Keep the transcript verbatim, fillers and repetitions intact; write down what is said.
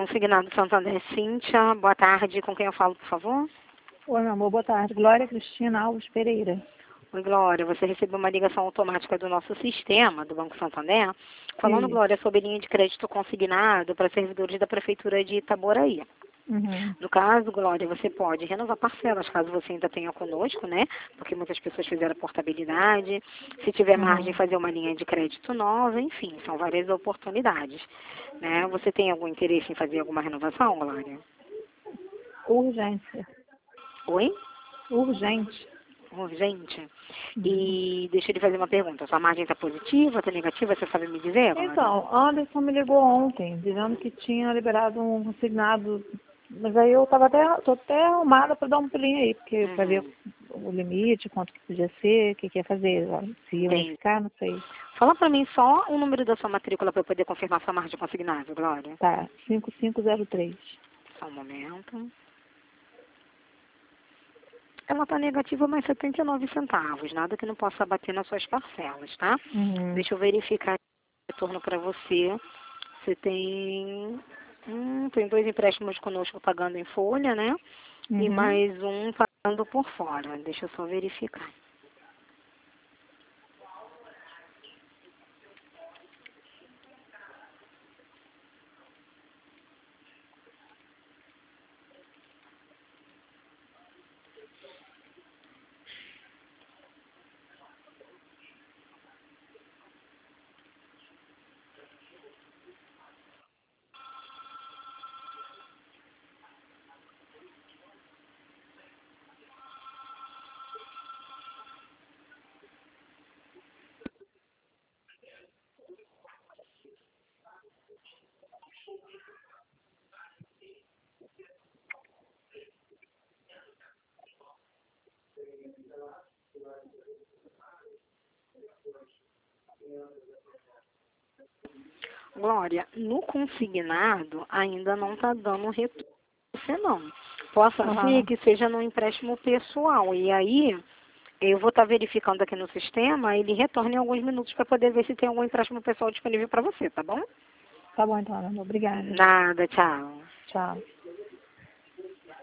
Consignado Santander, Cíntia. Boa tarde. Com quem eu falo, por favor? Oi, meu amor. Boa tarde. Glória Cristina Alves Pereira. Oi, Glória. Você recebeu uma ligação automática do nosso sistema, do Banco Santander, falando, Sim. Glória, sobre linha de crédito consignado para servidores da Prefeitura de Itaboraí. Uhum. No caso, Glória, você pode renovar parcelas, caso você ainda tenha conosco, né? Porque muitas pessoas fizeram portabilidade. Se tiver Uhum. margem, fazer uma linha de crédito nova, enfim, são várias oportunidades, né? Você tem algum interesse em fazer alguma renovação, Glória? Urgência. Oi? Urgente. Urgente. Uhum. E deixa eu lhe fazer uma pergunta. Sua margem está positiva, está negativa? Você sabe me dizer, Glória? Então, Anderson me ligou ontem, dizendo que tinha liberado um consignado. Mas aí eu tava até, tô até arrumada para dar um pulinho aí, porque para ver Uhum. o limite, quanto que podia ser, o que, que ia fazer, se ia Tem. unificar, não sei. Fala para mim só o número da sua matrícula para eu poder confirmar sua margem consignada, Glória. Tá, cinco cinco zero três. Só um momento. Ela está negativa mais setenta e nove centavos, nada que não possa bater nas suas parcelas, tá? Uhum. Deixa eu verificar o retorno para você. Você tem, hum, tem dois empréstimos conosco pagando em folha, né? E Uhum. mais um pagando por fora. Deixa eu só verificar. Glória, no consignado ainda não está dando retorno pra você não. Possa Uhum. ser que seja no empréstimo pessoal. E aí, eu vou estar verificando aqui no sistema, ele retorna em alguns minutos para poder ver se tem algum empréstimo pessoal disponível para você, tá bom? Tá bom então, meu amor. Obrigada. Nada, tchau. Tchau.